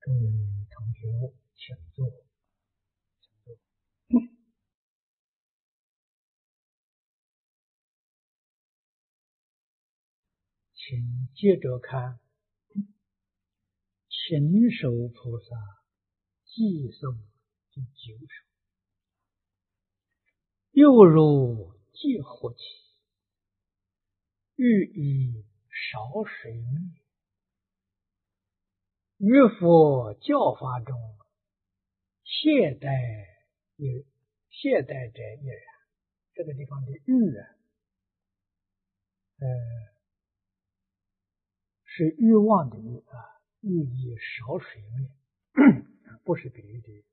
各位同学，请坐。请接着看勤守菩萨寄颂第9首。又如戒火起，欲以少水灭。于佛教法中，懈怠者亦然。这个地方的欲是欲望的欲欲以少水灭，不是比喻的欲。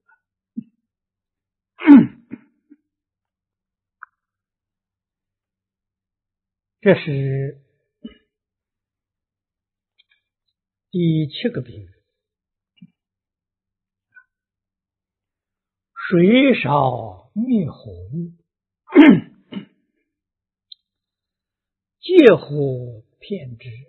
这是第7个比喻。水少灭火欲，戒火遍之，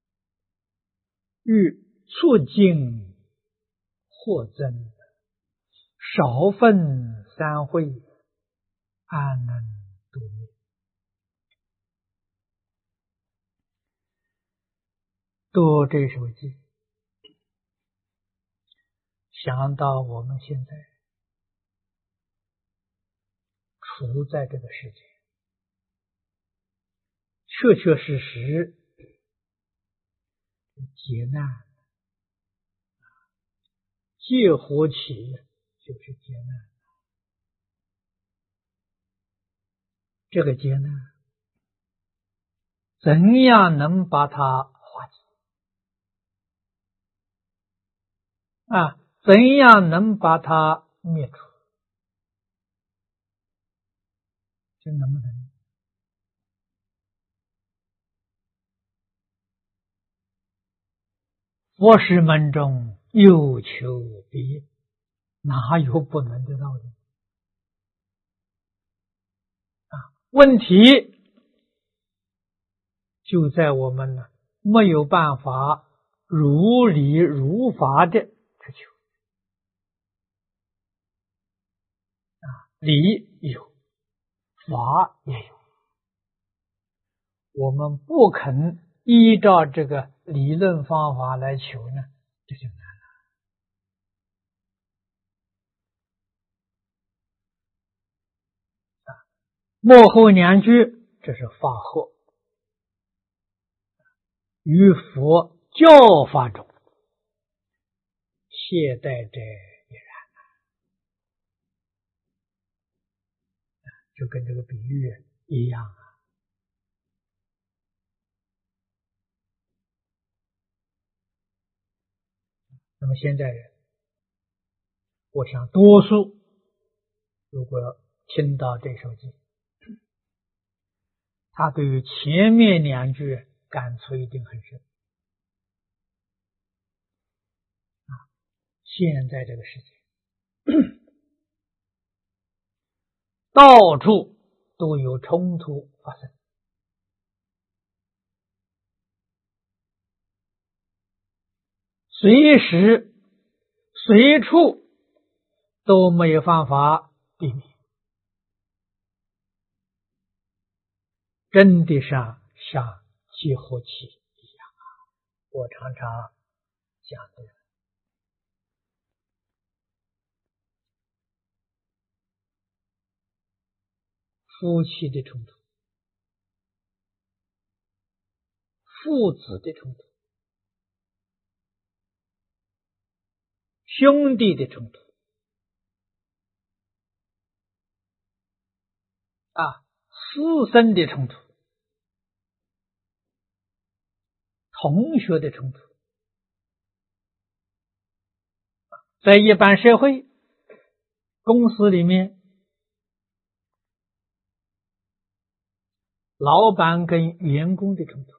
欲促进或增，少分三会，安能度灭？读这首偈，想到我们现在处在这个世界，确确实实劫难，戒火起就是劫难。这个劫难怎样能把它化解怎样能把它灭除？这能不能？佛事门中有求必应，哪有不能得到的？问题就在我们没有办法如理如法的去求。理有，法也有，我们不肯依照这个理论方法来求呢，这就难了。末后2句，这是法后，于佛教法中，懈怠者亦然。就跟这个比喻一样。那么现在我想多数如果听到这首偈，他对于前面2句感触一定很深。现在这个世界到处都有冲突发生，随时随处都没有办法避免，真的像戒火起一样我常常讲的，夫妻的冲突，父子的冲突，兄弟的冲突师生的冲突，同学的冲突，在一般社会公司里面，老板跟员工的冲突，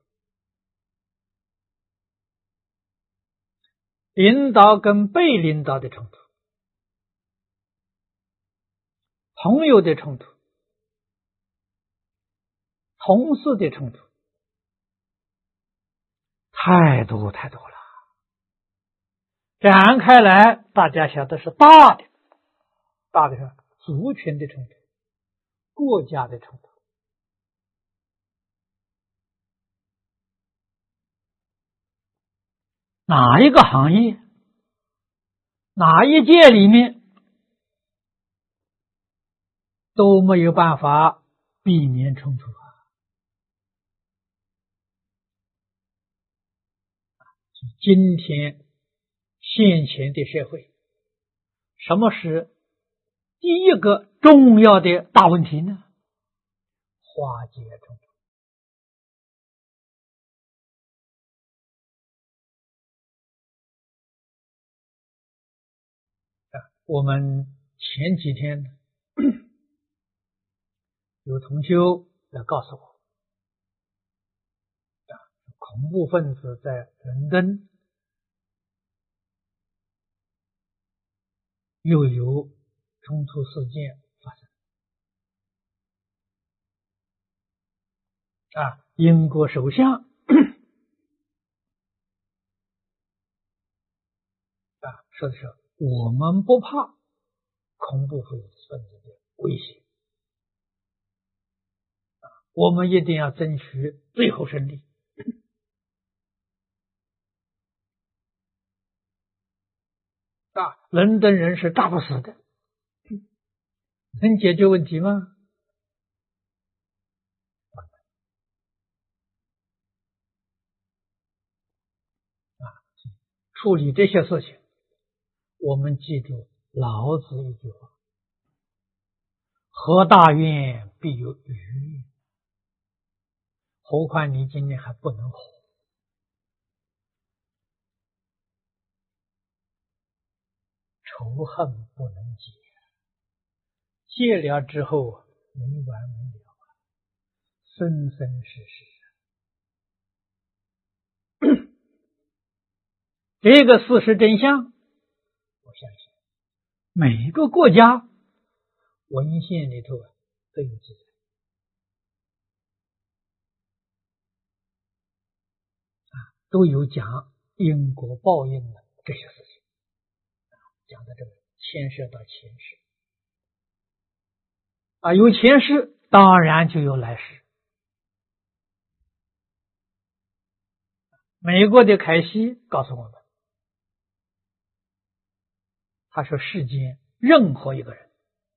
领导跟被领导的冲突，朋友的冲突，同事的冲突，太多了。 展开来，大家晓得是大的，大的是族群的冲突，国家的冲突。哪一个行业，哪一界里面都没有办法避免冲突啊！今天现前的社会，什么是第一个重要的大问题呢？化解冲突。我们前几天有同修来告诉我，恐怖分子在伦敦又有冲突事件发生。英国首相说的是我们不怕恐怖分子的威胁，我们一定要争取最后胜利。伦敦人是打不死的，能解决问题吗？处理这些事情，我们记住老子一句话：何大愿必有余愿。何况你今天还不能活，仇恨不能解，解了之后没完没了生生世世。这个事实真相，我相信每个国家文献里头都有记载。都有讲因果报应的这些事情，讲的这个牵涉到前世有前世，当然就有来世。美国的凯西告诉我们，他说世间任何一个人，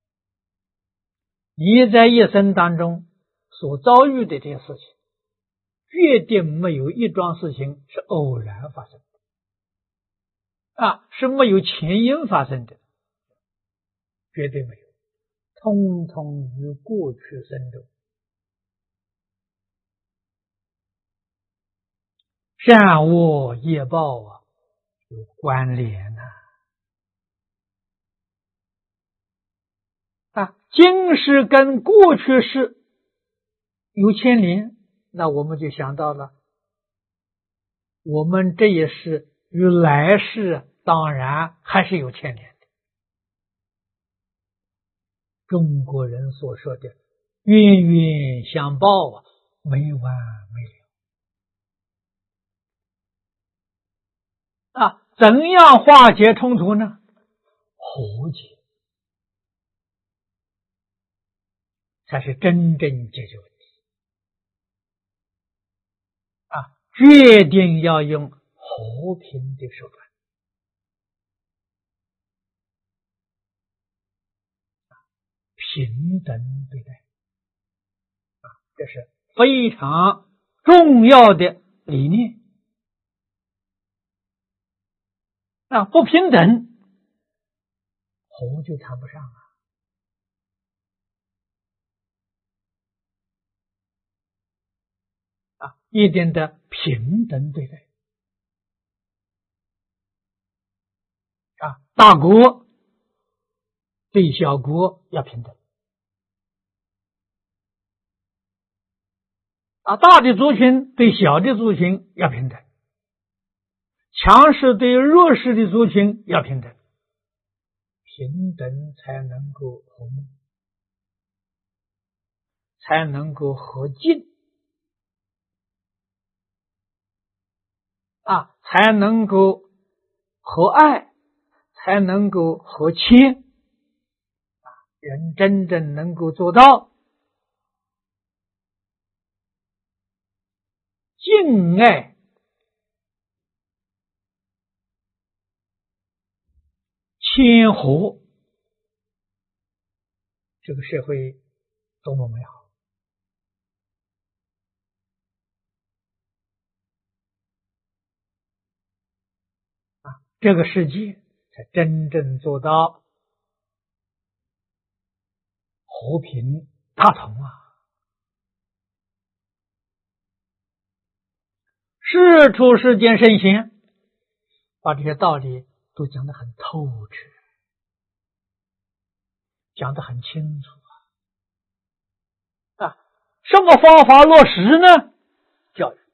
你在一生当中所遭遇的这些事情，决定没有一桩事情是偶然发生的是没有前因发生的，绝对没有，通通与过去生中善恶业报有关联今世跟过去世有牵连，那我们就想到了，我们这一世与来世当然还是有牵连的。中国人所说的冤冤相报没完没了怎样化解冲突呢？和解才是真正解决问题决定要用和平的手段平等对待这是非常重要的理念不平等和就谈不上一定的平等对待大国对小国要平等大的族群对小的族群要平等，强势对弱势的族群要平等，平等才能够和睦，才能够和敬才能够和爱，才能够和谦。人真正能够做到敬爱、谦和，这个社会多么美好啊！这个世界才真正做到和平大同啊！世出世间圣贤把这些道理都讲得很透彻，讲得很清楚啊！什么方法落实呢？教育。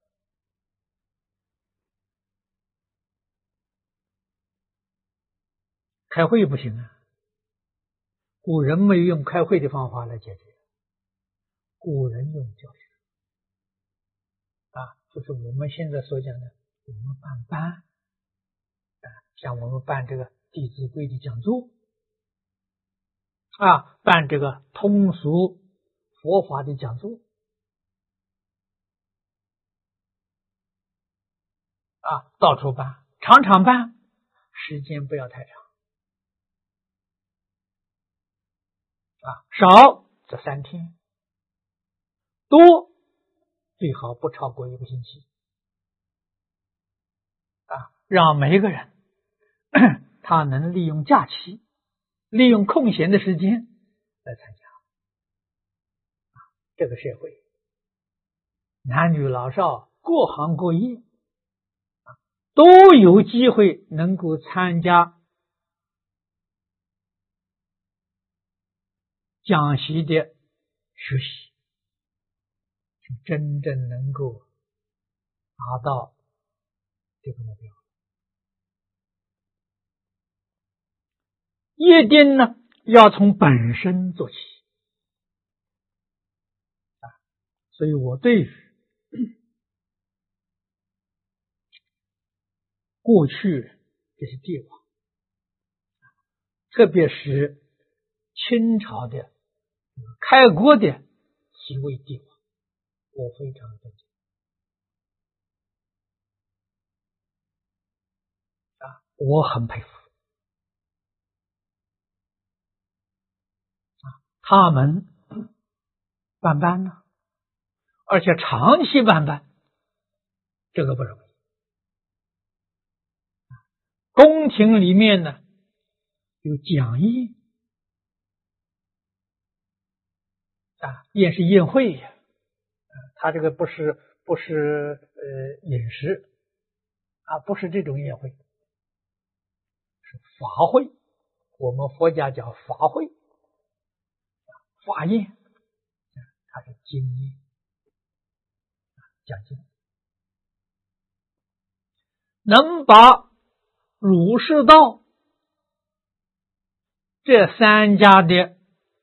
开会不行啊，古人没有用开会的方法来解决，古人用教学啊，就是我们现在所讲的，我们办班啊，像我们办这个《弟子规》的讲座啊，办这个通俗佛法的讲座啊，到处办，常常办，时间不要太长啊，少则3天，多最好不超过1个星期啊，让每一个人他能利用假期，利用空闲的时间来参加。这个社会男女老少各行各业都有机会能够参加讲习的学习，就真正能够达到这个目标。一定呢要从本身做起啊，所以我对于过去这些帝王，特别是清朝的开国的几位帝王，我非常尊敬啊，我很佩服啊，他们办班呢，而且长期办班，这个不容易。宫廷里面呢有讲宴啊，宴是宴会呀，他这个不是饮食啊，不是这种宴会，是法会，我们佛家叫法会，法宴，它是经宴，讲经，能把儒释道这3家的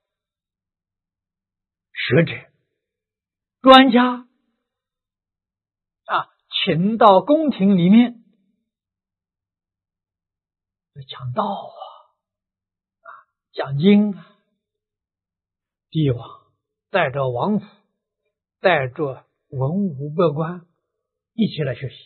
学者专家啊，请到宫廷里面讲道啊，讲经啊，帝王带着王府，带着文武百官一起来学习，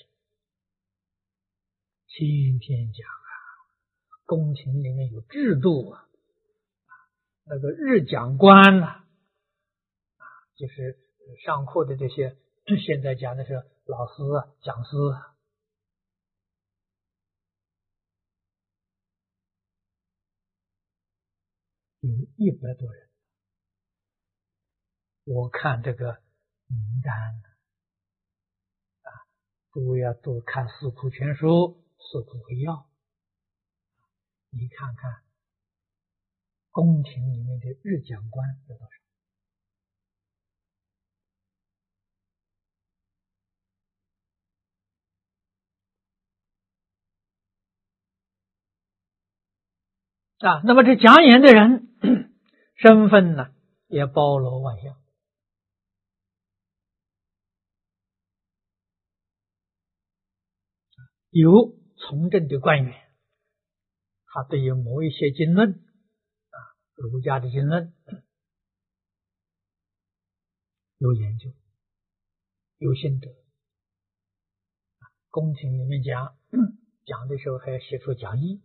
天天讲啊，宫廷里面有制度啊，那个日讲官啊，就是上课的这些，现在讲的是老师啊、讲师啊，有100多人。我看这个名单啊，都要多看《四库全书》《四库会要》，你看看宫廷里面的日讲官有多少？啊，那么这讲演的人身份呢，也包罗万象，有从政的官员，他对于某一些经论儒家的经论有研究，有心得。宫廷里面讲的时候还要写出讲义。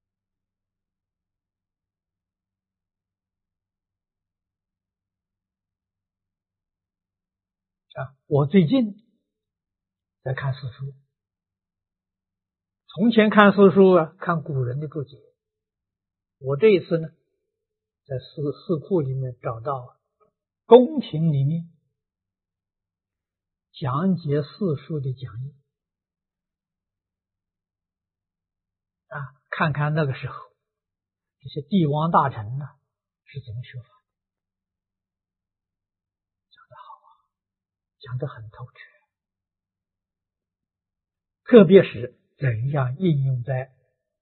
我最近在看四书，从前看四书看古人的注解。我这一次呢，在四库里面找到宫廷里面讲解四书的讲义看看那个时候这些帝王大臣是怎么学法的，讲得好讲得很透彻，特别是怎样应用在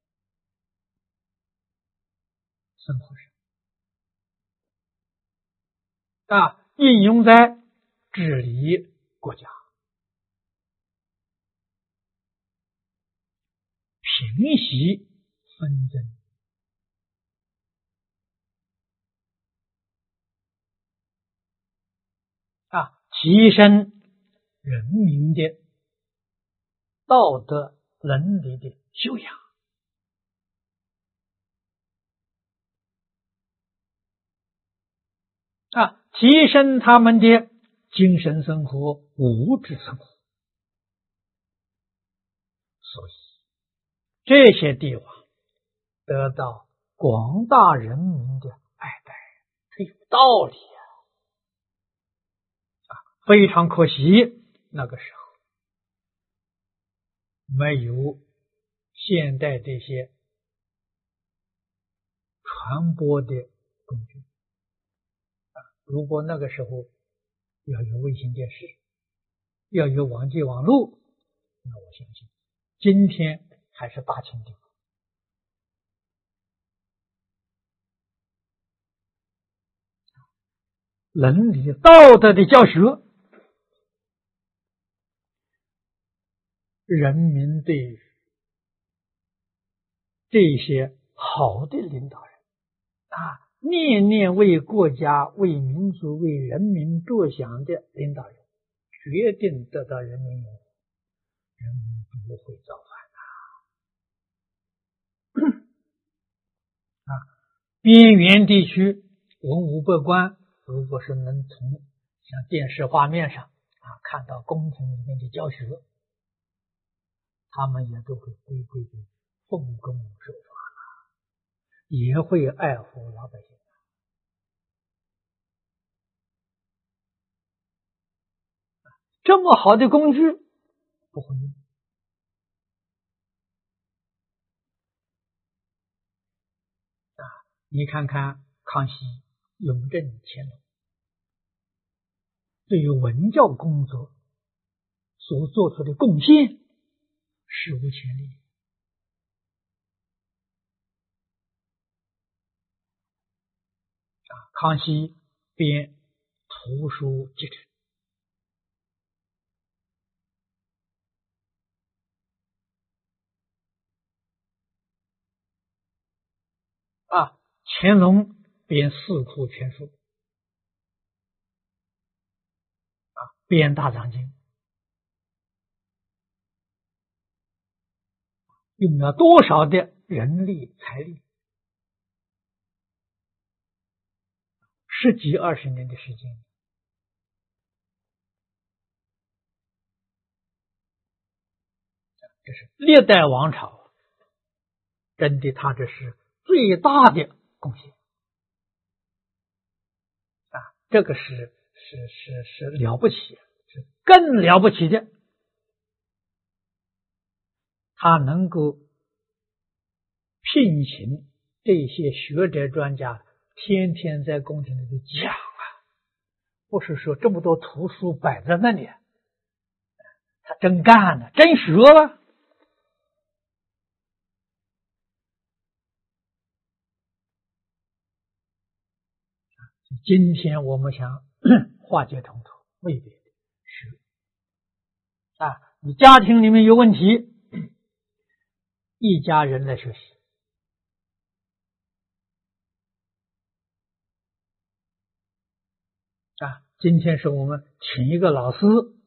生活上应用在治理国家、平息纷争提升人民的道德伦理的修养提升他们的精神生活、物质生活。所以这些地方得到广大人民的爱戴，这有道理非常可惜，那个时候没有现代这些传播的工具如果那个时候要有卫星电视，要有网际网络，那我相信今天还是大清帝国。伦理道德的教学，人民对于这些好的领导人念念为国家、为民族、为人民着想的领导人，决定得到人民拥护，人民不会造反边缘地区文武百官，如果是能从像电视画面上看到宫廷里面的教学，他们也都会规规矩矩奉公守法也会爱护老百姓这么好的工具不会用你看看康熙、雍正、乾隆对于文教工作所做出的贡献史无前例康熙编图书集成乾隆编四库全书编大藏经，用了多少的人力财力10几20年的时间这是历代王朝真的他这是最大的贡献这个是了不起是更了不起的他能够聘请这些学者专家天天在宫廷里头讲不是说这么多图书摆在那里他真干了真学了今天我们想化解冲突未必是你家庭里面有问题一家人来学习啊。今天是我们请一个老师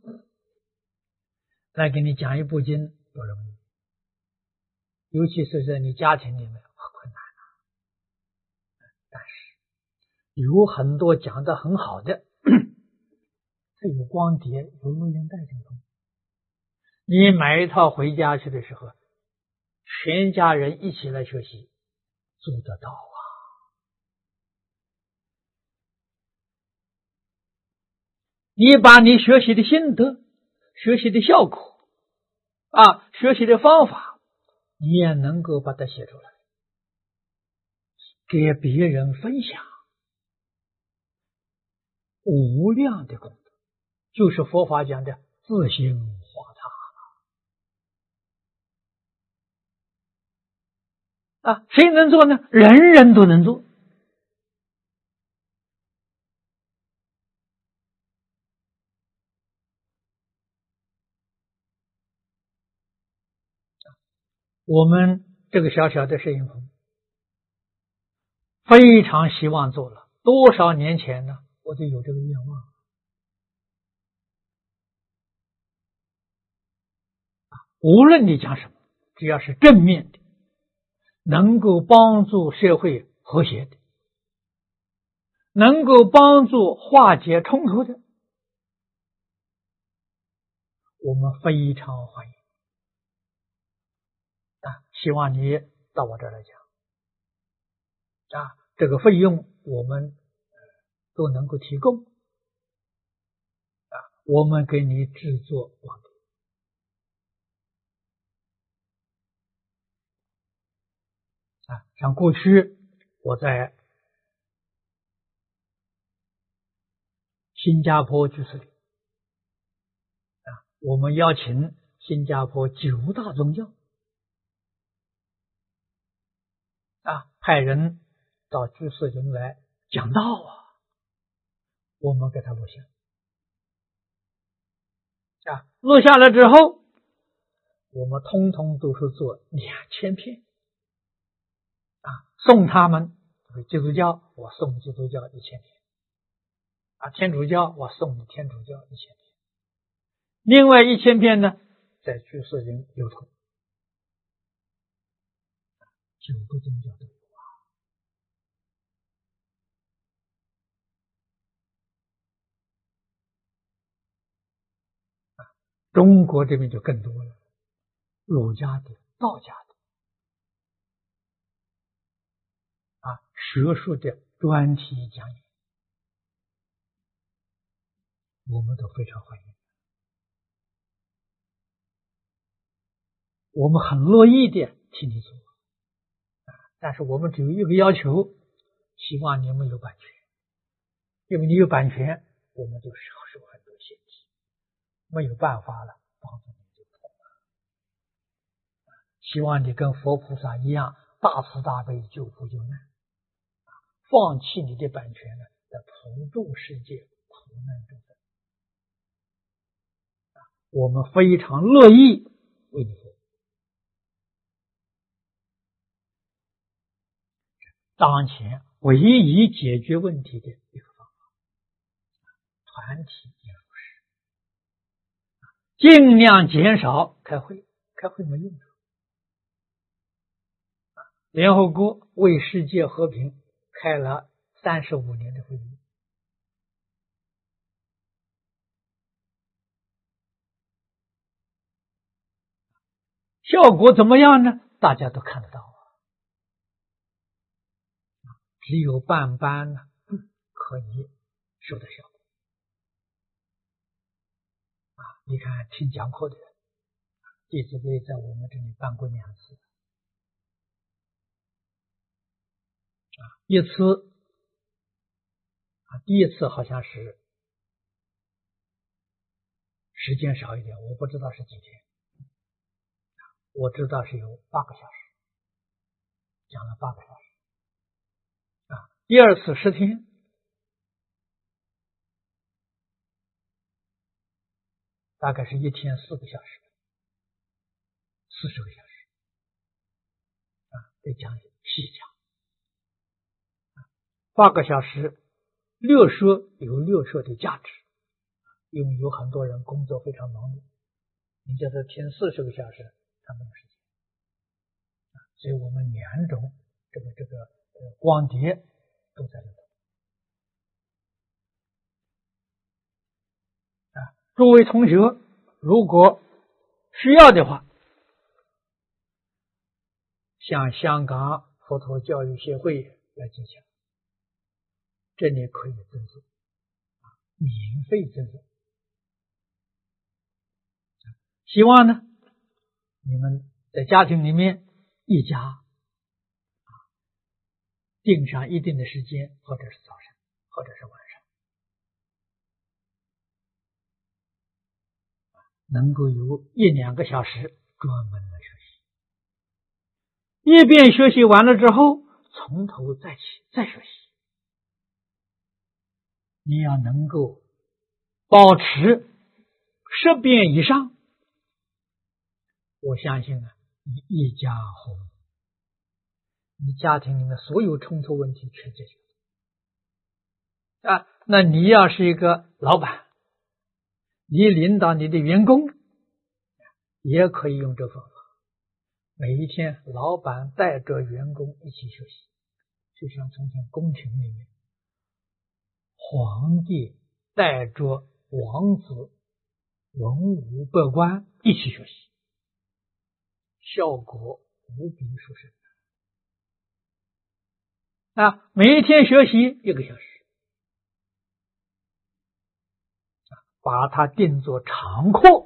来给你讲一部经不容易，尤其是在你家庭里面很困难但是有很多讲的很好的，它有光碟，有录音带这种，你买一套回家去的时候，全家人一起来学习，做得到啊。你把你学习的心得、学习的效果学习的方法，你也能够把它写出来，给别人分享，无量的功德，就是佛法讲的自性化他谁能做呢？人人都能做。我们这个小小的摄影棚非常希望做了，多少年前呢，我就有这个愿望无论你讲什么，只要是正面的，能够帮助社会和谐的，能够帮助化解冲突的，我们非常欢迎希望你到我这儿来讲这个费用我们都能够提供我们给你制作光碟像过去我在新加坡居士里我们邀请新加坡9大宗教派人到居士林来讲道我们给他录像录下来之后，我们通通都是做2000片送他们基督教，我送基督教1000片天主教我送你天主教1000片，另外1000片呢在居士林流通，9个宗教都有中国这边就更多了，儒家的、道家的学术的专题讲演，我们都非常欢迎，我们很乐意的替你做但是我们只有一个要求，希望你们有版权，因为你有版权，我们就受很多限制，没有办法了，帮助你就痛了。希望你跟佛菩萨一样，大慈大悲，救苦救难，放弃你的版权呢，来普度世界苦难众生。我们非常乐意为你做。当前唯一解决问题的一个方法，团体念佛事，尽量减少开会，开会没用处。联合国为世界和平开了35年的会议，效果怎么样呢？大家都看得到只有半班呢可以收到效果你看听讲课的人，弟子规在我们这里办过2次一次第一次好像是时间少一点，我不知道是几天，我知道是有8个小时，讲了8个小时第二次10天，大概是1天4个小时，40个小时得讲细讲。8个小时略说有略说的价值，因为有很多人工作非常忙碌，你叫他听40个小时，他没有时间。所以我们2种这个光碟都在里头。诸位同学，如果需要的话，向香港佛陀教育协会来进行，这里可以赠送，免费赠送。希望呢，你们在家庭里面一家定上一定的时间，或者是早上，或者是晚上，能够有1-2个小时专门来学习。一遍学习完了之后，从头再起，再学习。你要能够保持10遍以上，我相信你一家和睦，你家庭里面所有冲突问题全解决。那你要是一个老板，你领导你的员工，也可以用这方法。每一天，老板带着员工一起学习，就像从前宫廷里面，皇帝带着王子、文武百官一起学习，效果无比殊胜。每一天学习1个小时，把它定作常课。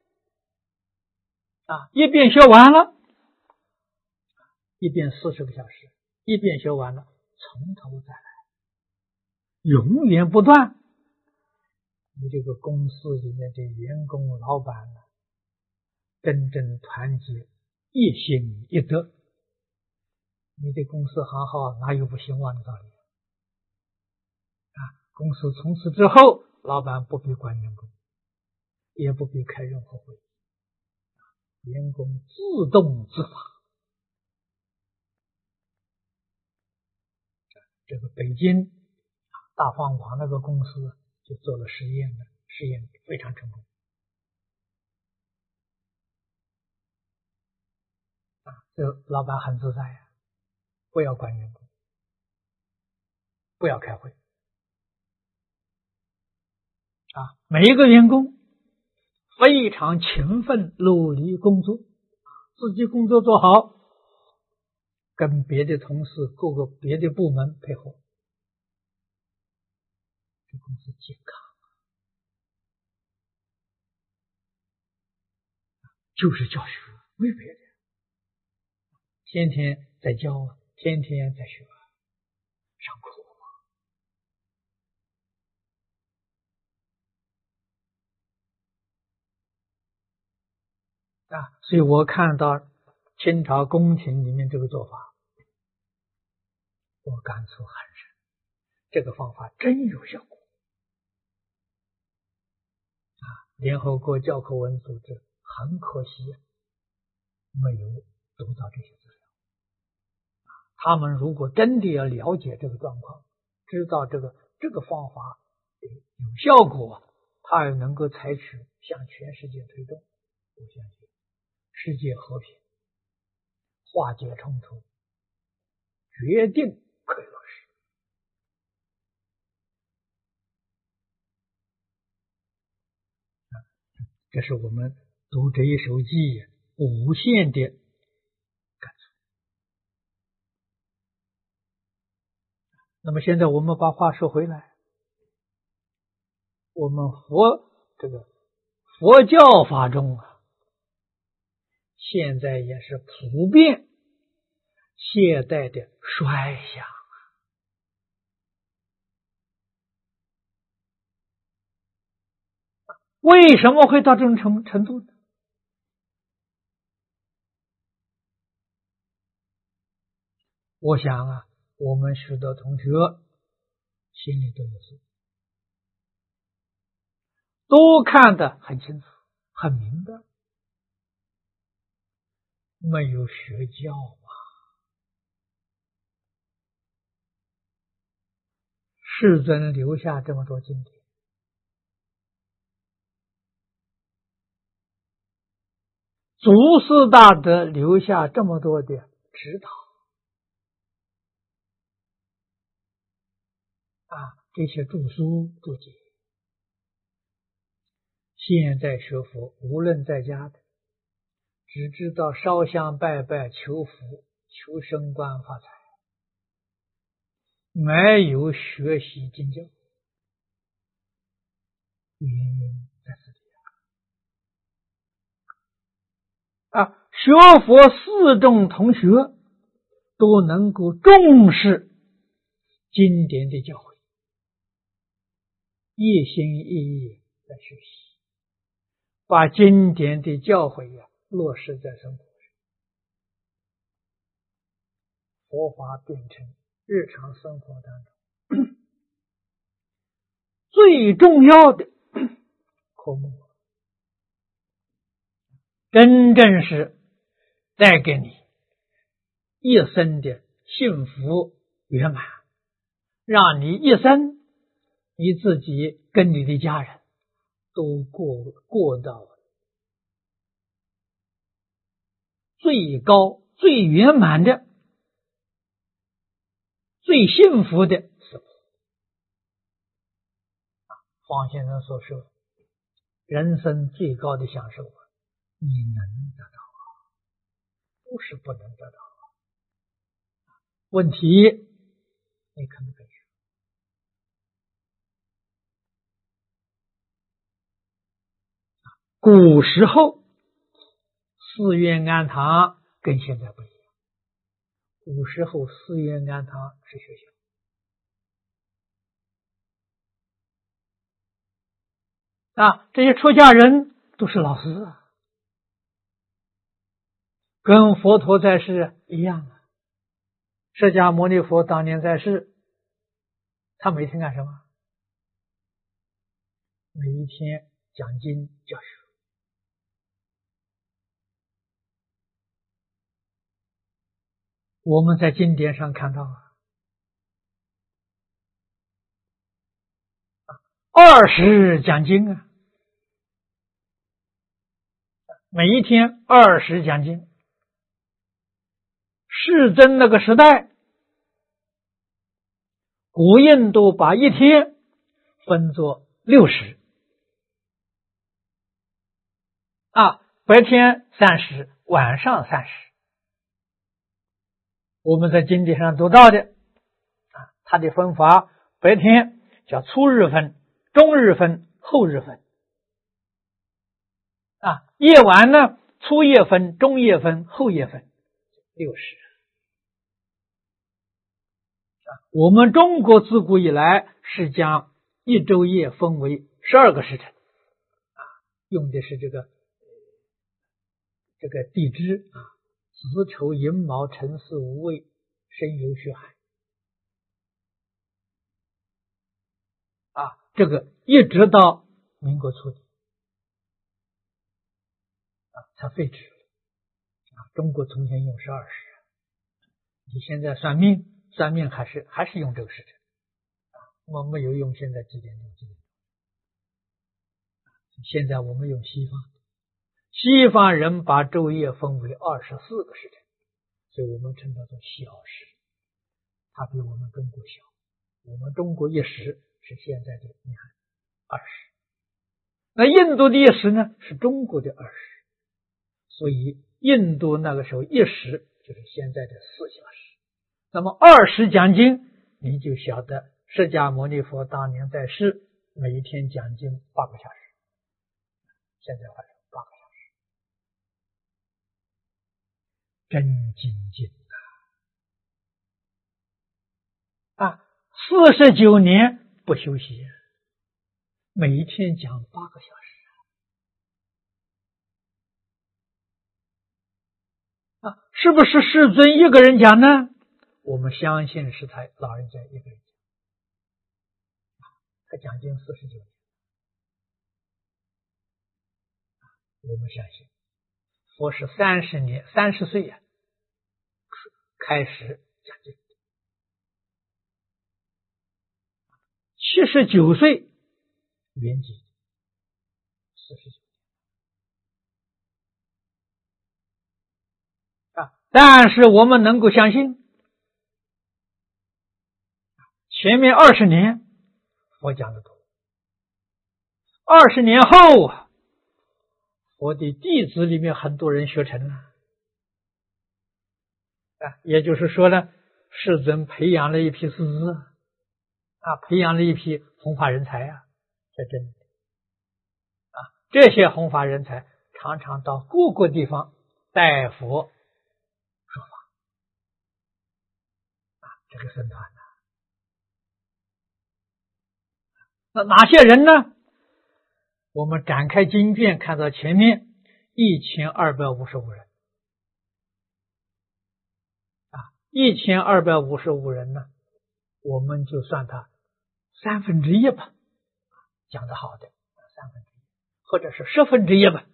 一遍学完了，一遍40个小时，一遍学完了，从头再来，永远不断。你这个公司里面的员工、老板真正团结，一心一德，你的公司行好，哪有不兴旺的道理？公司从此之后，老板不必管员工，也不必开任何会议，员工自动自发。这个北京大方网那个公司就做了实验非常成功。这老板很自在呀，不要管员工，不要开会。每一个员工非常勤奋努力工作，自己工作做好，跟别的同事各个别的部门配合，这公司健康，就是教学，没别的，天天在教，天天在学，上课。所以我看到清朝宫廷里面这个做法，我感触很深，这个方法真有效果。联合国教科文组织很可惜没有读到这些资料。他们如果真的要了解这个状况，知道这个方法有效果，他也能够采取向全世界推动，我相信世界和平、化解冲突，决定可以落实。这是我们读这一首偈无限的感触。那么现在我们把话说回来，我们佛教法中现在也是普遍懈怠的衰相。为什么会到这种程度呢？我想我们许多同学心里都有数，都看得很清楚、很明白，没有学教世尊留下这么多经典，祖师大德留下这么多的指导这些著书注解，现在学佛无论在家的，只知道烧香拜拜求福求升官发财，没有学习经教，原因在这里学佛四众同学都能够重视经典的教诲，一心一意来学习，把经典的教诲落实在生活上，佛法变成日常生活当中最重要的科目，真正是带给你一生的幸福圆满，让你一生你自己跟你的家人都过到最高最圆满的最幸福的时候。方先生所说，人生最高的享受你能得到不是不能得到问题你可不可以学？古时候寺院庵堂跟现在不一样，古时候寺院庵堂是学校这些出家人都是老师跟佛陀在世一样释迦牟尼佛当年在世，他每天干什么？每一天讲经教学。我们在经典上看到20讲经每一天20讲经。世尊那个时代，古印度把一天分作60白天30，晚上30。我们在经典上读到的它的分法，白天叫初日分、中日分、后日分夜晚呢，初夜分、中夜分、后夜分，60。我们中国自古以来是将一昼夜分为12个时辰用的是这个地支子丑寅卯辰巳午未申酉戌亥这个一直到民国初年才废止中国从前用12时，你现在算命还是用这个时辰我们没有用现在几点钟。现在我们用西方人把昼夜分为24个时辰，所以我们称它做小时，它比我们中国小。我们中国一时是现在的你看20，那印度的一时呢是中国的20，所以印度那个时候一时就是现在的4小时。那么20讲经，你就晓得释迦牟尼佛当年在世，每一天讲经8个小时，现在话说8个小时，真精进49年不休息，每一天讲8个小时是不是世尊一个人讲呢？我们相信是他老人家一个人讲，他讲经49年，我们相信佛是30岁开始讲经， 79岁圆寂，49啊！但是我们能够相信，前面20年佛讲的多，20年后啊，我的弟子里面很多人学成了啊，也就是说呢，世尊培养了一批师资啊，培养了一批弘法人才啊，这真的啊，这些弘法人才常常到各个地方带佛说法啊，这个僧团呢，那哪些人呢？我们展开经卷，看到前面1255人啊，1255人呢，我们就算他1/3吧，讲得好的1/3，或者是1/10吧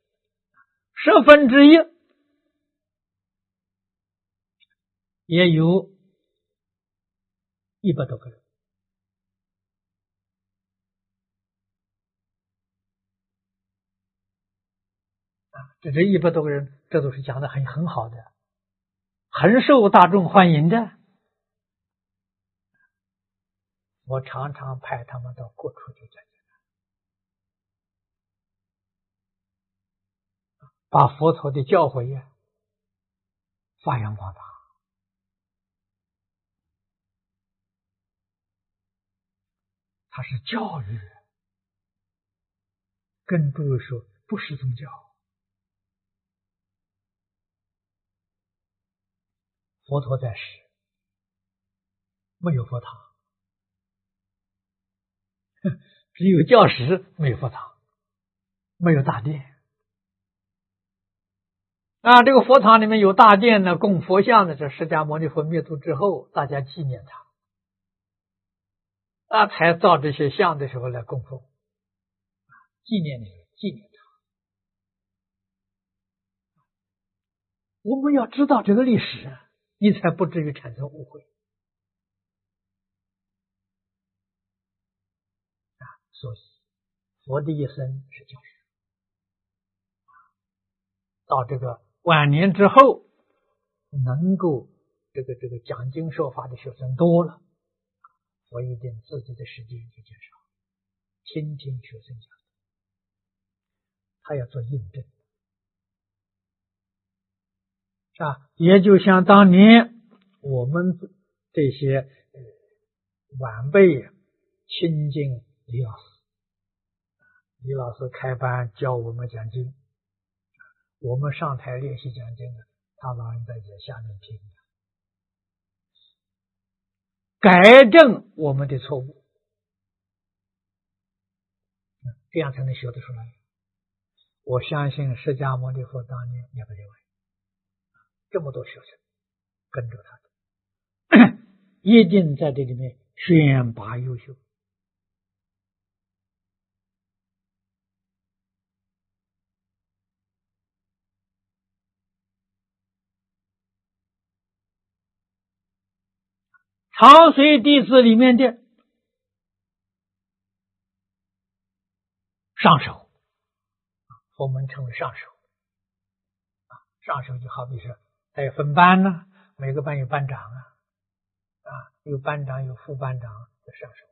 ，1/10也有100多个人啊，这100多个人，这都是讲的很好的，很受大众欢迎的。我常常派他们到各处去讲讲，把佛陀的教诲呀发扬光大。它是教育，跟诸位说，不是宗教。佛陀在世，没有佛堂，只有教室，没有佛堂，没有大殿啊。这个佛堂里面有大殿呢，供佛像的，这释迦牟尼佛灭度之后，大家纪念他啊，才造这些像的时候来供奉，纪念他。我们要知道这个历史，你才不至于产生误会啊。所以佛的一生是教师，到这个晚年之后，能够这个讲经说法的学生多了，佛一定自己的时间去介绍，听听学生讲，他要做印证，是吧？也就像当年我们这些晚辈亲近李老师，李老师开班教我们讲经，我们上台练习讲经的，他老人在下面听的，改正我们的错误，这样才能学得出来。我相信释迦牟尼佛当年也不例外，这么多学生跟着他的，一定在这里面选拔优秀。长随弟子里面的上首，我们称为上首上首就好比是还有分班呢，每个班有班长有班长有副班长的上首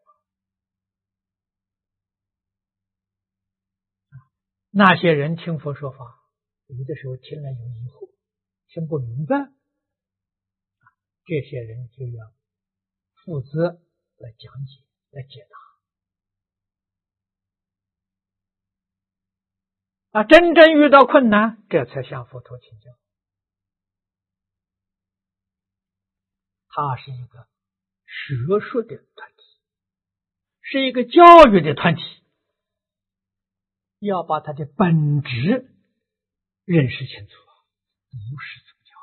那些人听佛说法，有的时候听了有疑惑，听不明白，这些人就要负责来讲解来解答真正遇到困难，这才向佛陀请教。它是一个学术的团体，是一个教育的团体，要把它的本质认识清楚，不是宗教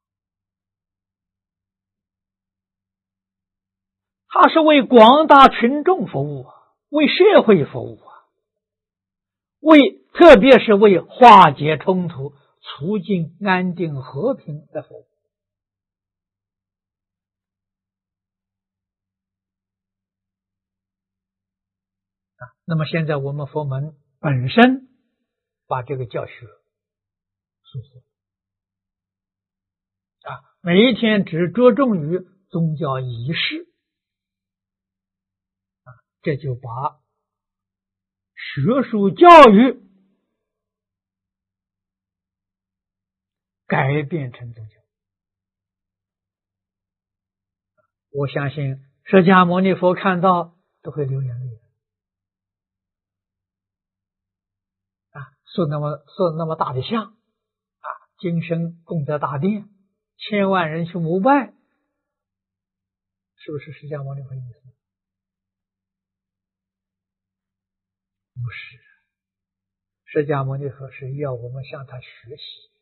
它是为广大群众服务，为社会服务特别是为化解冲突、促进安定和平的服务。 那么现在我们佛门本身把这个教学疏忽每一天只着重于宗教仪式这就把学术教育改变成宗教。我相信释迦牟尼佛看到都会流眼泪塑那么大的像今生供在大殿，千万人去膜拜，是不是释迦牟尼佛意思？不是，释迦牟尼佛是要我们向他学习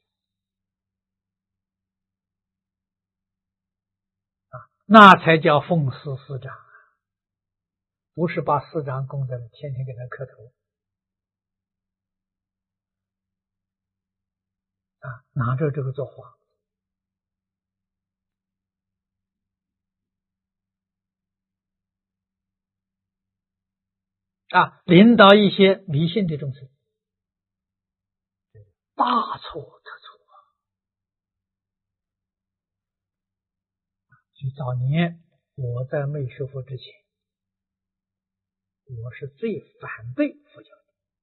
那才叫奉事师长不是把师长供在那天天给他磕头拿着这个做幌领导一些迷信的众生，大错特错所以早年我在没学佛之前，我是最反对佛教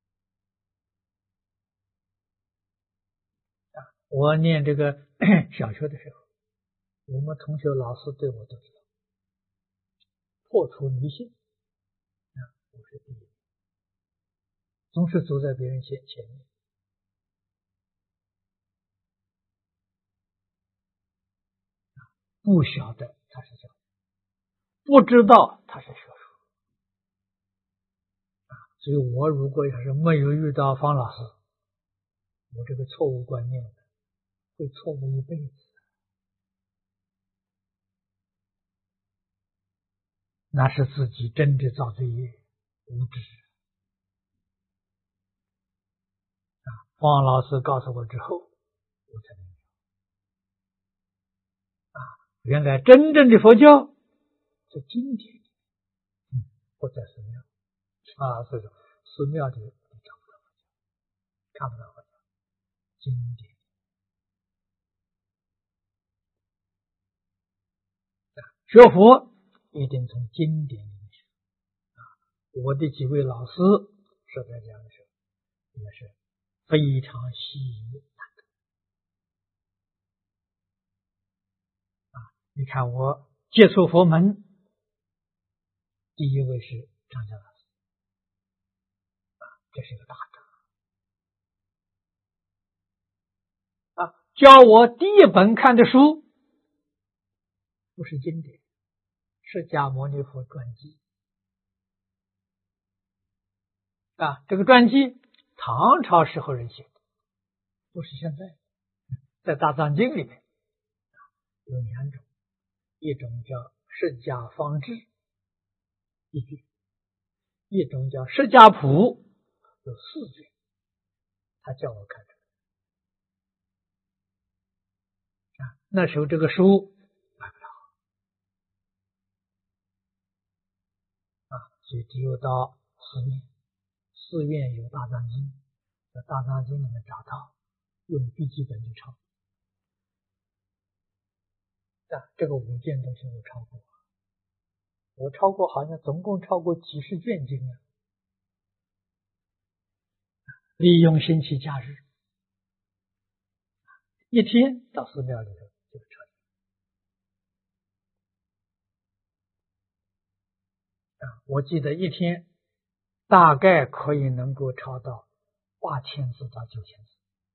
的我念这个小学的时候，我们同学老师对我都知道，破除迷信我是第一，总是走在别人前面不晓得他是教，不知道他是学术所以我如果要是没有遇到方老师，我这个错误观念会错误一辈子，那是自己真的造罪业，无知方老师告诉我之后，我才明白原来真正的佛教是经典不在寺庙所以说寺庙里找不到佛教，看不到佛教，经典学佛一定从经典里面学我的几位老师说在讲的时候也是非常稀有难得你看我接触佛门第一位是张家老师这是一个大德教我第一本看的书不是经典，释迦牟尼佛传记这个传记唐朝时候人写的，不是现在，在大藏经里面有两种，一种叫释迦方志一卷，一种叫释迦谱有4卷，他叫我看那时候这个书买不到所以只有到寺院有大藏经，在大藏经里面找到，用笔记本去抄这个5件东西我抄过好像总共超过几十卷经利用星期假日一天到寺庙里头就抄我记得一天大概可以能够抄到8000字到9000字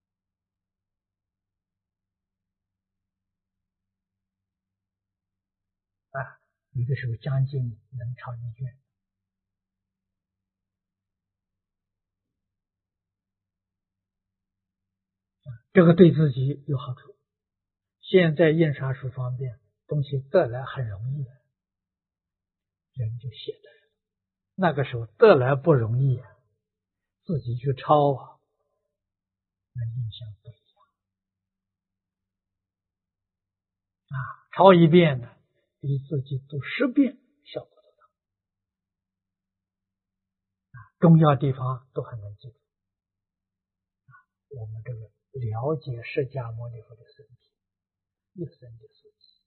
有的时候将近能抄1卷这个对自己有好处。现在印刷术方便，东西得来很容易人就写得来那个时候得来不容易自己去抄那印象不一样抄一遍呢比自己读10遍效果都大重要地方都很能记住。我们这个了解释迦牟尼佛的身体，一生的事迹，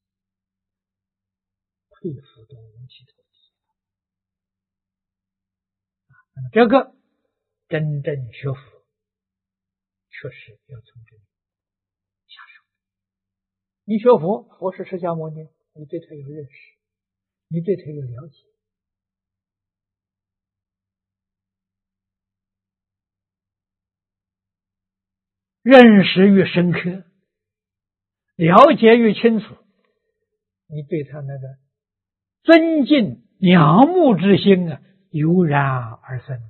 佩服的无其头际。那么这个真正学佛，确实要从这里下手。你学佛，佛是释迦牟尼，你对他有认识，你对他有了解。认识越深刻，了解越清楚，你对他那个尊敬仰慕之心啊，油然而生。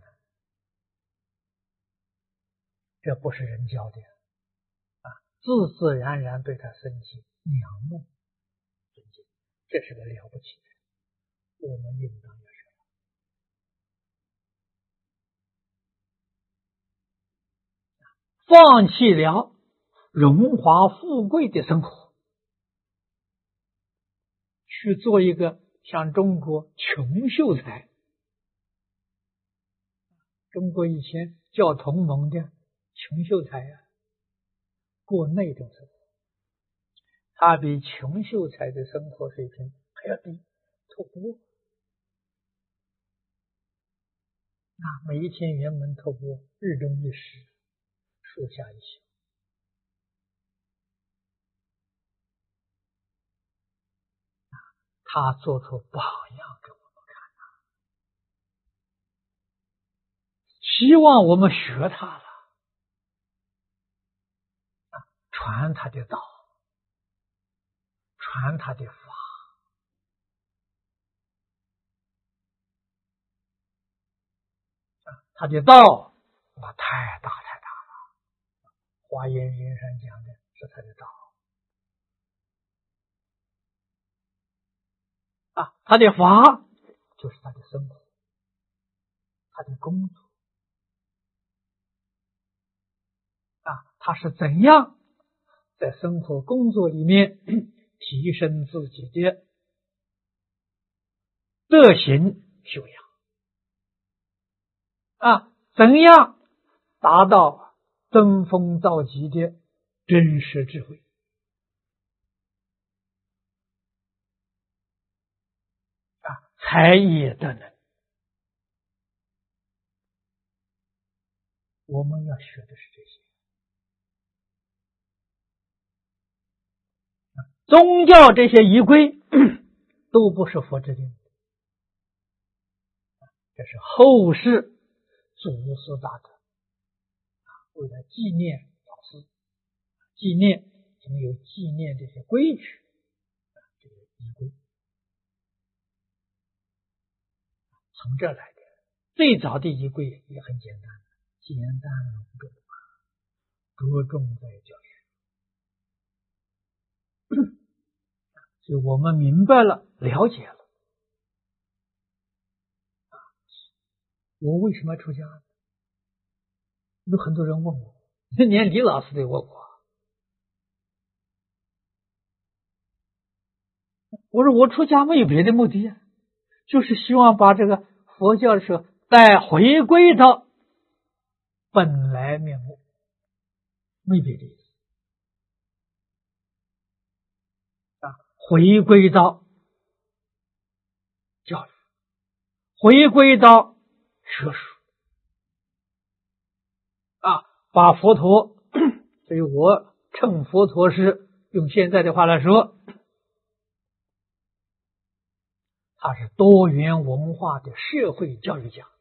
这不是人教的自自然然对他升起仰慕尊敬，这是个了不起的，我们应当要学。放弃了荣华富贵的生活，去做一个像中国穷秀才。中国以前叫同盟的穷秀才过那种生活，他比穷秀才的生活水平还要低，托钵。每一天圆门托钵，日中一时，树下一宿。他做出榜样给我们看，希望我们学他了，传他的道，传他的法。他的道那太大太大了，华严经上讲的是他的道他的法就是他的生活，他的工作他是怎样在生活工作里面提升自己的德行修养怎样达到登峰造极的真实智慧才艺德能。我们要学的是这些。宗教这些仪规都不是佛制定的，这是后世祖师大德为了纪念老师，纪念我们有纪念这些规矩这个仪规，从这来的。最早的仪规也很简单，简单隆重，着重在教学。所以我们明白了，了解了我为什么要出家呢？有很多人问我，连李老师都问我，我说我出家没有别的目的就是希望把这个佛教的时候再回归到本来面目，没别的意思回归到教育，回归到学术把佛陀所以我称佛陀是用现在的话来说，他是多元文化的社会教育家。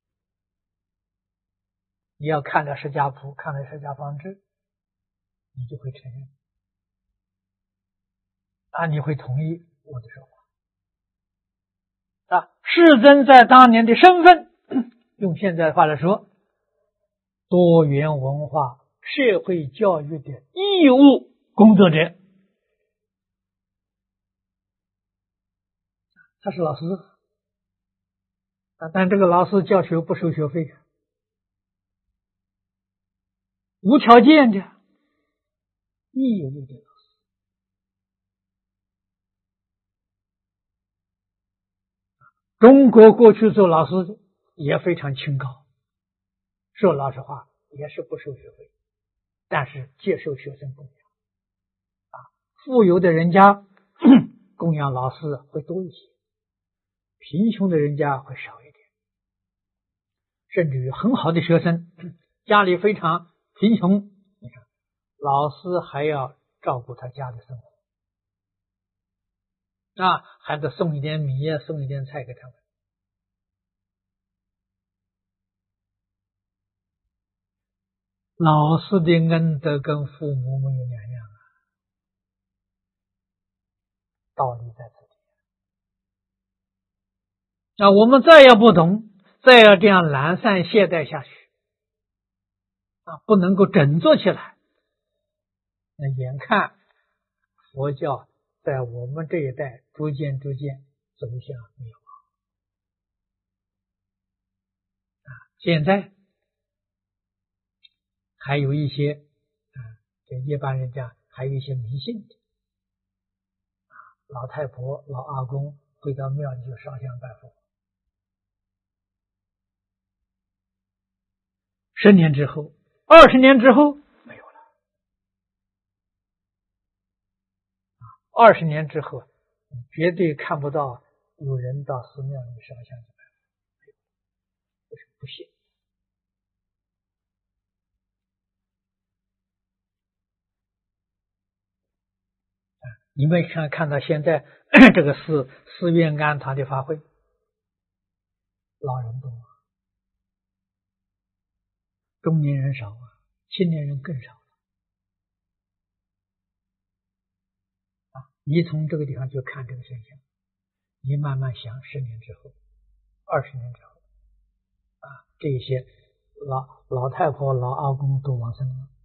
你要看了释迦谱，看了释迦方志，你就会承认你会同意我的说法世尊在当年的身份用现在的话来说，多元文化社会教育的义务工作者，他是老师但这个老师教学不收学费无条件的义务的老师。中国过去做老师的也非常清高，说老实话也是不收学费，但是接受学生供养。富有的人家供养老师会多一些，贫穷的人家会少一点。甚至于很好的学生，家里非常贫穷，你看老师还要照顾他家的生活，还得送一点米，送一点菜给他们。老师的恩德跟父母没有两样啊，道理在这里。我们再要不懂，再要这样懒散懈怠下去，不能够振作起来，那眼看佛教在我们这一代逐渐走向灭亡。现在还有一些这一般人家还有一些迷信的，老太婆老阿公会到庙里去烧香拜佛，10年之后20年之后没有了，20年之后你绝对看不到有人到寺庙里烧香去拜佛，不信。你们看到现在这个寺院庵堂的法会，老人多，中年人少青年人更少你从这个地方就看这个现象，你慢慢想10年之后20年之后这些老太婆老阿公都往生了，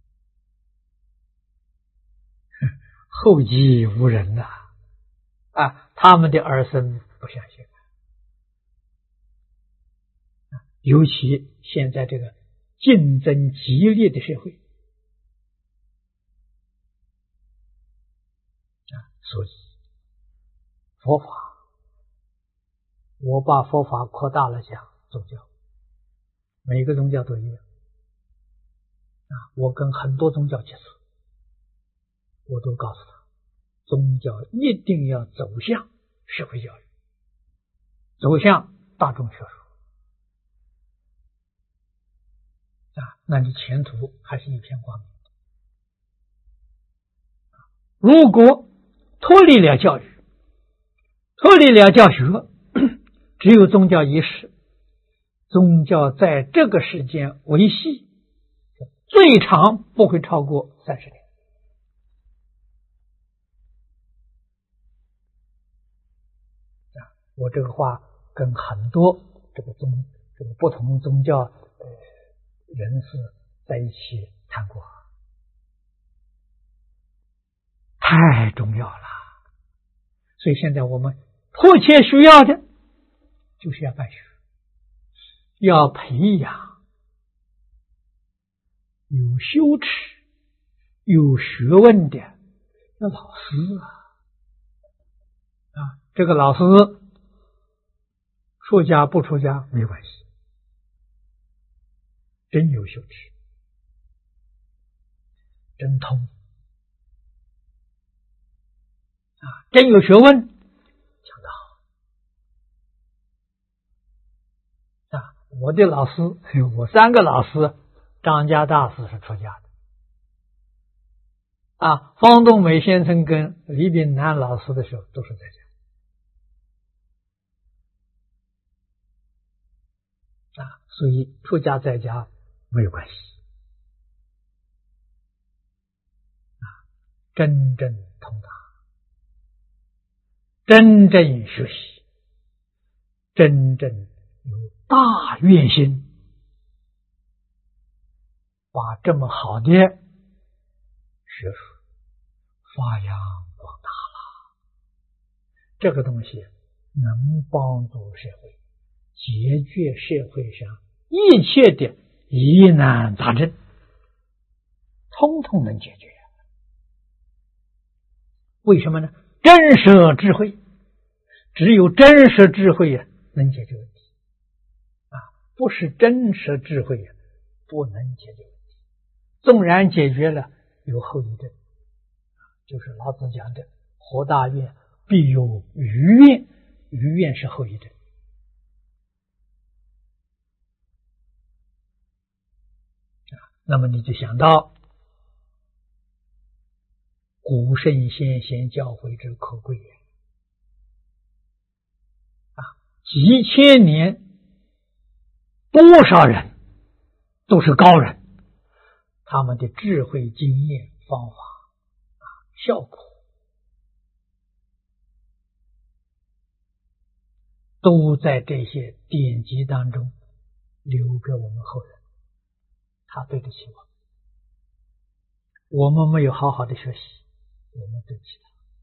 后继无人他们的儿孙不相信尤其现在这个竞争激烈的社会所以佛法，我把佛法扩大了讲宗教，每个宗教都一样我跟很多宗教接触，我都告诉他，宗教一定要走向社会教育，走向大众学术那你前途还是一片光明的。如果脱离了教育，脱离了教学，只有宗教仪式，宗教在这个时间维系最长不会超过30年。我这个话跟很多这个不同宗教人士在一起谈过，太重要了。所以现在我们迫切需要的就是要办学，要培养有羞耻有学问的老师这个老师出家不出家没关系，真有羞耻，真通真有学问，讲得好我的老师，我3个老师，张家大师是出家的方东美先生跟李炳南老师的时候都是在家所以出家在家没有关系真正通达，真正学习，真正有大愿心，把这么好的学术发扬光大了，这个东西能帮助社会解决社会上一切的疑难杂症，通通能解决。为什么呢？真实智慧，只有真实智慧能解决问题不是真实智慧呀，不能解决问题。纵然解决了，有后遗症，就是老子讲的何大愿必有余愿，余愿是后遗症。那么你就想到古圣先贤教诲之可贵也几千年，多少人都是高人，他们的智慧、经验、方法效果都在这些典籍当中留给我们后人，他对得起我们。我们没有好好的学习，我们对不起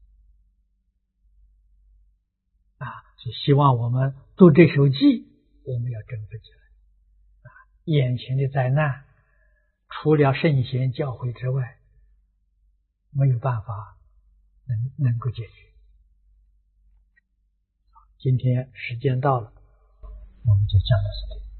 他所以希望我们读这首偈，我们要振奋起来眼前的灾难除了圣贤教诲之外，没有办法能够解决。今天时间到了，我们就讲到这里。